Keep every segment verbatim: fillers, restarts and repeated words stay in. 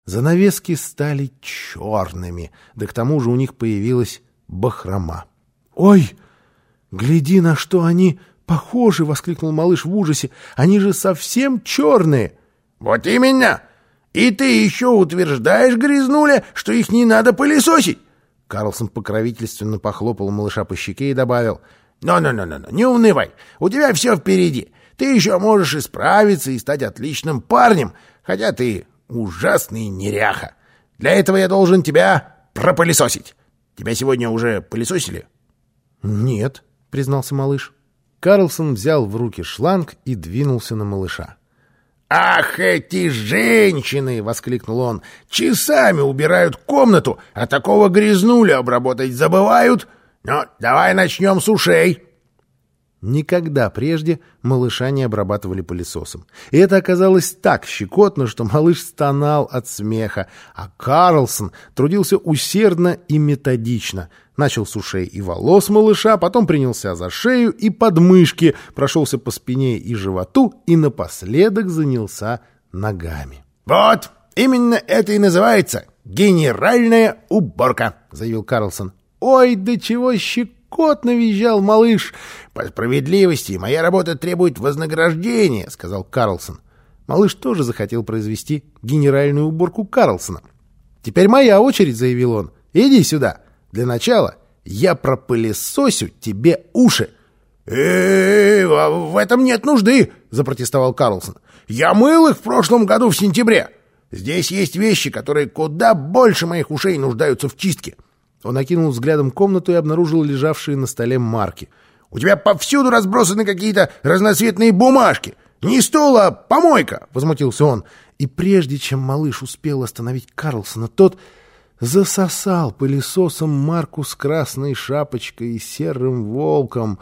Занавески стали черными, да к тому же у них появилась бахрома. «Ой, гляди, на что они похожи!» — воскликнул малыш в ужасе. «Они же совсем черные!» «Вот именно! И ты еще утверждаешь, грязнуля, что их не надо пылесосить!» Карлсон покровительственно похлопал малыша по щеке и добавил: «Ну-ну-ну-ну, не унывай, у тебя все впереди. Ты еще можешь исправиться и стать отличным парнем, хотя ты ужасный неряха. Для этого я должен тебя пропылесосить. Тебя сегодня уже пылесосили?» «Нет», — признался малыш. Карлсон взял в руки шланг и двинулся на малыша. «Ах, эти женщины!» — воскликнул он. «Часами убирают комнату, а такого грязнуля обработать забывают. Ну, давай начнем с ушей». Никогда прежде малыша не обрабатывали пылесосом. И это оказалось так щекотно, что малыш стонал от смеха, а Карлсон трудился усердно и методично. Начал с ушей и волос малыша, потом принялся за шею и подмышки, прошелся по спине и животу и напоследок занялся ногами. «Вот, именно это и называется генеральная уборка», — заявил Карлсон. «Ой, да чего щекотно!» — визжал малыш. «По справедливости моя работа требует вознаграждения», — сказал Карлсон. Малыш тоже захотел произвести генеральную уборку Карлсона. «Теперь моя очередь», — заявил он. «Иди сюда. Для начала я пропылесосю тебе уши». «Э-э-э, в этом нет нужды», — запротестовал Карлсон. «Я мыл их в прошлом году в сентябре. Здесь есть вещи, которые куда больше моих ушей нуждаются в чистке». Он окинул взглядом комнату и обнаружил лежавшие на столе марки. «У тебя повсюду разбросаны какие-то разноцветные бумажки. Не стол, а помойка!» — возмутился он. И прежде чем малыш успел остановить Карлсона, тот засосал пылесосом марку с красной шапочкой и серым волком.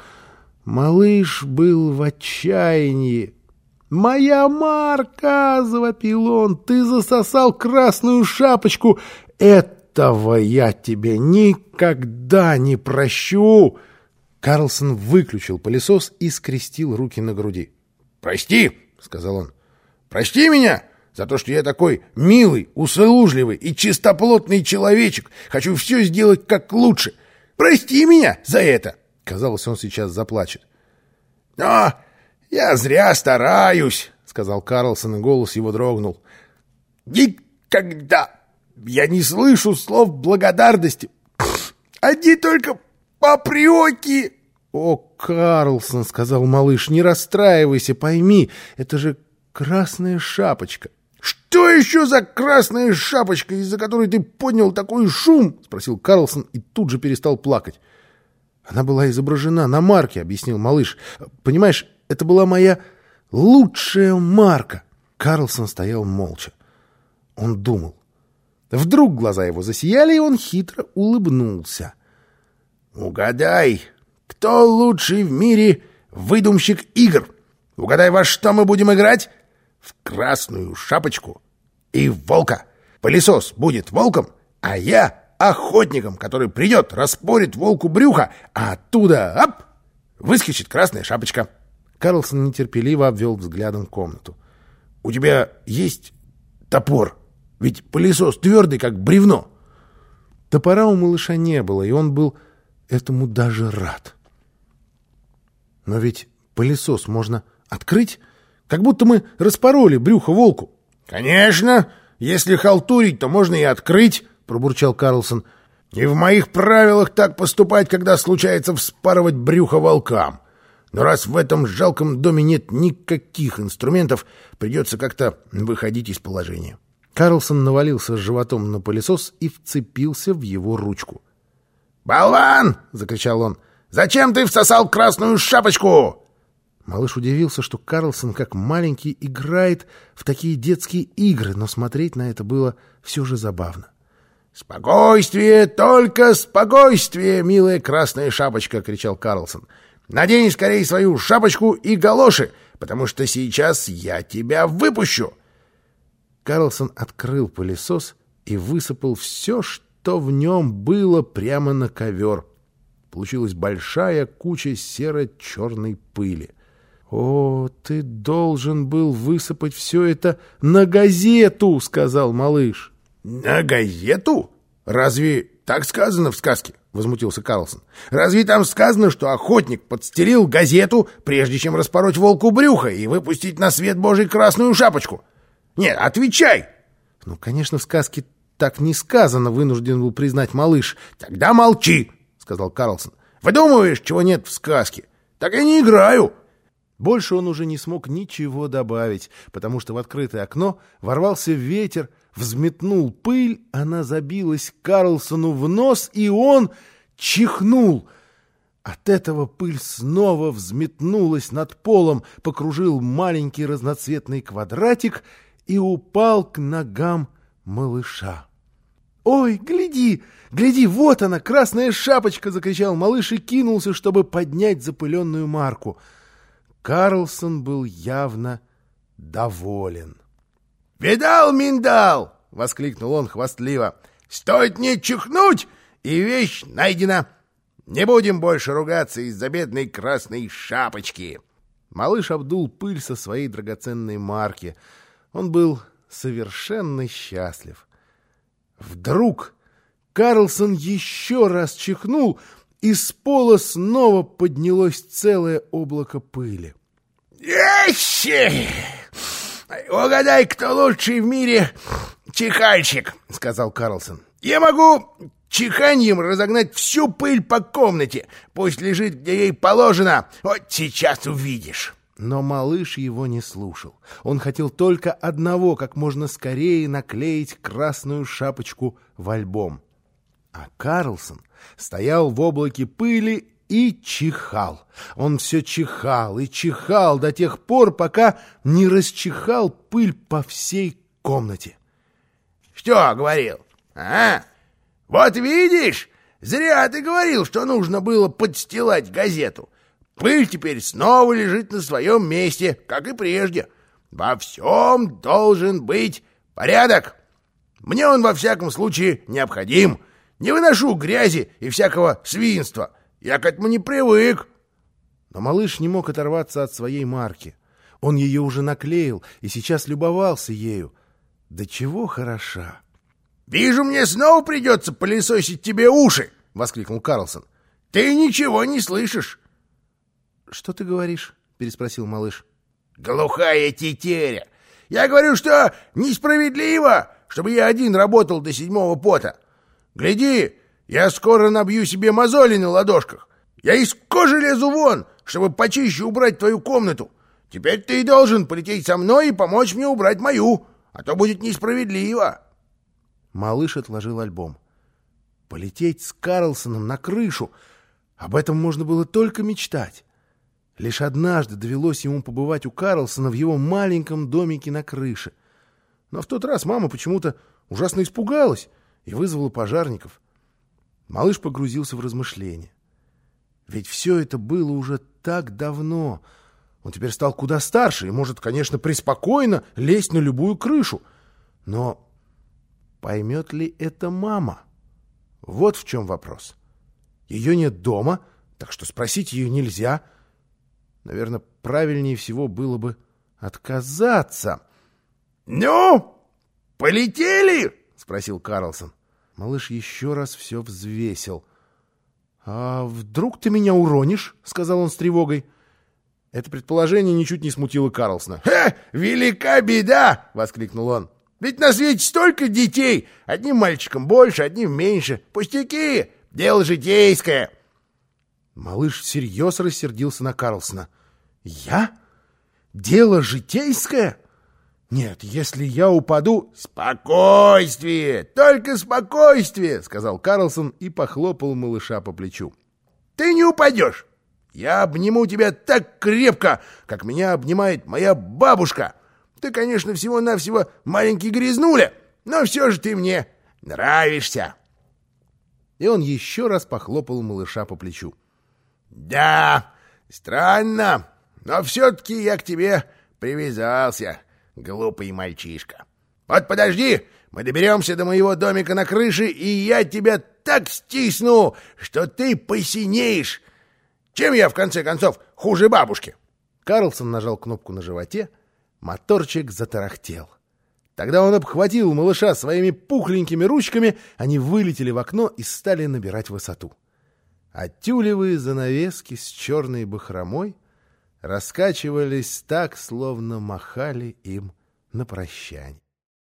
Малыш был в отчаянии. «Моя марка!» — завопил он. «Ты засосал красную шапочку! Этого я тебе никогда не прощу!» Карлсон выключил пылесос и скрестил руки на груди. «Прости!» — сказал он. «Прости меня за то, что я такой милый, услужливый и чистоплотный человечек. Хочу все сделать как лучше. Прости меня за это!» Казалось, он сейчас заплачет. «Но я зря стараюсь!» — сказал Карлсон, и голос его дрогнул. «Никогда я не слышу слов благодарности. Одни только попреки!» «О, Карлсон!» — сказал малыш. «Не расстраивайся, пойми, это же красная шапочка». «Что еще за красная шапочка, из-за которой ты поднял такой шум?» — спросил Карлсон и тут же перестал плакать. «Она была изображена на марке», — объяснил малыш. «Понимаешь, это была моя лучшая марка». Карлсон стоял молча. Он думал. Вдруг глаза его засияли, и он хитро улыбнулся. «Угадай, кто лучший в мире выдумщик игр? Угадай, во что мы будем играть? В красную шапочку и в волка. Пылесос будет волком, а я охотником, который придет, распорит волку брюхо, а оттуда, ап, выскочит красная шапочка». Карлсон нетерпеливо обвел взглядом комнату. «У тебя есть топор? Ведь пылесос твердый, как бревно». Топора у малыша не было, и он был этому даже рад. «Но ведь пылесос можно открыть, как будто мы распороли брюхо волку». «Конечно, если халтурить, то можно и открыть», — пробурчал Карлсон. «И в моих правилах так поступать, когда случается вспарывать брюхо волкам. Но раз в этом жалком доме нет никаких инструментов, придется как-то выходить из положения». Карлсон навалился животом на пылесос и вцепился в его ручку. «Болван!» — закричал он. «Зачем ты всосал красную шапочку?» Малыш удивился, что Карлсон, как маленький, играет в такие детские игры, но смотреть на это было все же забавно. «Спокойствие, только спокойствие, милая красная шапочка!» — кричал Карлсон. «Надень скорее свою шапочку и галоши, потому что сейчас я тебя выпущу!» Карлсон открыл пылесос и высыпал все, что в нем было, прямо на ковер. Получилась большая куча серо-черной пыли. «О, ты должен был высыпать все это на газету», — сказал малыш. «На газету? Разве так сказано в сказке?» — возмутился Карлсон. «Разве там сказано, что охотник подстелил газету, прежде чем распороть волку брюхо и выпустить на свет Божий красную шапочку? Нет, отвечай!» «Ну, конечно, в сказке так не сказано», — вынужден был признать малыш. «Тогда молчи», — сказал Карлсон. «Выдумываешь, чего нет в сказке? Так я не играю». Больше он уже не смог ничего добавить, потому что в открытое окно ворвался ветер, взметнул пыль, она забилась Карлсону в нос, и он чихнул. От этого пыль снова взметнулась над полом, покружил маленький разноцветный квадратик и упал к ногам малыша. «Ой, гляди, гляди, вот она, красная шапочка!» — закричал малыш и кинулся, чтобы поднять запыленную марку. Карлсон был явно доволен. «Видал, миндал!» — воскликнул он хвастливо. «Стоит мне чихнуть, и вещь найдена. Не будем больше ругаться из-за бедной красной шапочки». Малыш обдул пыль со своей драгоценной марки. Он был совершенно счастлив. Вдруг Карлсон еще раз чихнул, и с пола снова поднялось целое облако пыли. «Ещи! Угадай, кто лучший в мире чихальщик», — сказал Карлсон. «Я могу чиханьем разогнать всю пыль по комнате. Пусть лежит, где ей положено. Вот сейчас увидишь». Но малыш его не слушал. Он хотел только одного — как можно скорее наклеить красную шапочку в альбом. А Карлсон стоял в облаке пыли и чихал. Он все чихал и чихал до тех пор, пока не расчихал пыль по всей комнате. «Что говорил? А? Вот видишь, зря ты говорил, что нужно было подстилать газету. Пыль теперь снова лежит на своем месте, как и прежде. Во всем должен быть порядок. Мне он во всяком случае необходим. Не выношу грязи и всякого свинства. Я к этому не привык». Но малыш не мог оторваться от своей марки. Он ее уже наклеил и сейчас любовался ею. Да чего хороша! «Вижу, мне снова придется пылесосить тебе уши!» — воскликнул Карлсон. «Ты ничего не слышишь!» «Что ты говоришь?» — переспросил малыш. «Глухая тетеря! Я говорю, что несправедливо, чтобы я один работал до седьмого пота. Гляди, я скоро набью себе мозоли на ладошках. Я из кожи лезу вон, чтобы почище убрать твою комнату. Теперь ты должен полететь со мной и помочь мне убрать мою, а то будет несправедливо». Малыш отложил альбом. Полететь с Карлсоном на крышу — об этом можно было только мечтать. Лишь однажды довелось ему побывать у Карлсона в его маленьком домике на крыше. Но в тот раз мама почему-то ужасно испугалась и вызвала пожарников. Малыш погрузился в размышления. Ведь все это было уже так давно. Он теперь стал куда старше и может, конечно, преспокойно лезть на любую крышу. Но поймет ли это мама? Вот в чем вопрос. Ее нет дома, так что спросить ее нельзя. Наверное, правильнее всего было бы отказаться. «Ну, полетели?» — спросил Карлсон. Малыш еще раз все взвесил. «А вдруг ты меня уронишь?» — сказал он с тревогой. Это предположение ничуть не смутило Карлсона. «Ха! Велика беда!» — воскликнул он. «Ведь на свете столько детей! Одним мальчиком больше, одним меньше. Пустяки! Дело житейское!» Малыш всерьез рассердился на Карлсона. «Я? Дело житейское? Нет, если я упаду...» «Спокойствие! Только спокойствие!» — сказал Карлсон и похлопал малыша по плечу. «Ты не упадешь! Я обниму тебя так крепко, как меня обнимает моя бабушка! Ты, конечно, всего-навсего маленький грязнуля, но все же ты мне нравишься!» И он еще раз похлопал малыша по плечу. «Да, странно, но все-таки я к тебе привязался, глупый мальчишка. Вот подожди, мы доберемся до моего домика на крыше, и я тебя так стисну, что ты посинеешь. Чем я, в конце концов, хуже бабушки?» Карлсон нажал кнопку на животе, моторчик затарахтел. Тогда он обхватил малыша своими пухленькими ручками, они вылетели в окно и стали набирать высоту. А тюлевые занавески с черной бахромой раскачивались так, словно махали им на прощание.